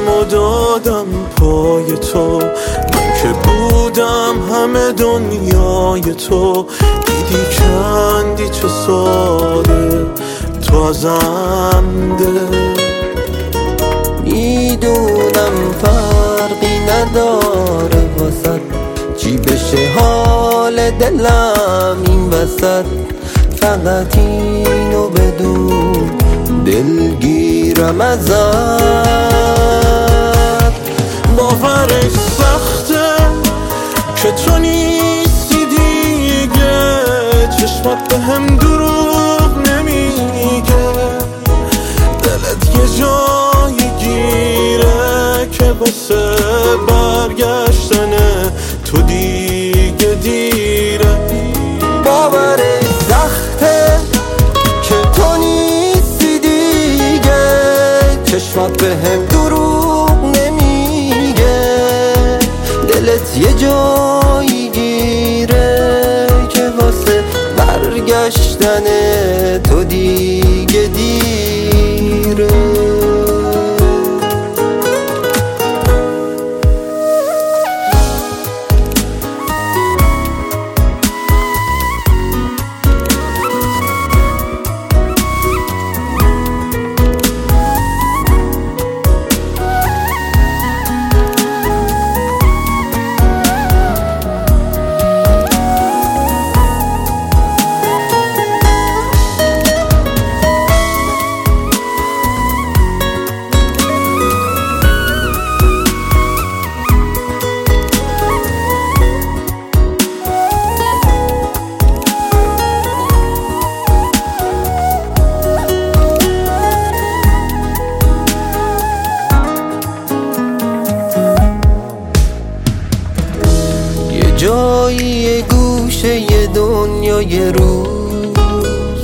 و دادم پای تو، من که بودم همه دنیای تو. دیدی کندی چه ساده تو ازم دل. میدونم فرقی نداره واسد چی بشه حال دلم این وسط، فقط اینو بدون دلگیرم ازت. باورش سخته که تو نیستی دیگه، چشمات به هم دروغ نمیگه. دلت یه جایی گیره که واسه برگشتن تو دیگه دیره. باورش سخته که تو نیستی دیگه، چشمات به هم دروغ نمیگه. دلت یه جایی گیره که واسه برگشتن تو دیگه دیره. جایی گوشه ی دنیا یه روز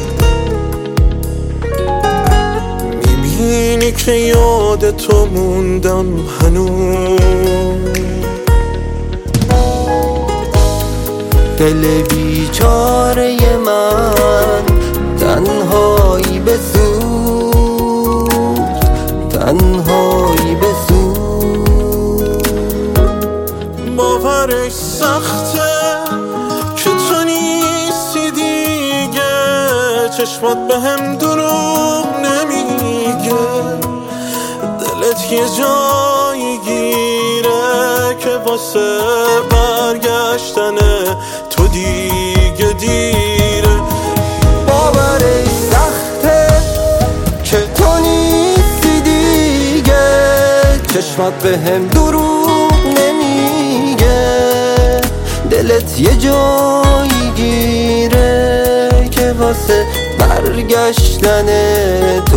میبینی که یاد تو موندم هنوز. دل بیچاره من تنهایی بسوز، تنهایی بسوز. باورش سخته که تو نیستی دیگه، چشمات به هم دروغ نمیگه. دلت یه جایی گیره که واسه برگشتن تو دیگه دیره. باورش سخته که تو نیستی دیگه، چشمات به هم دروغ نمیگه. دلت یه جایی گیره که واسه برگشتن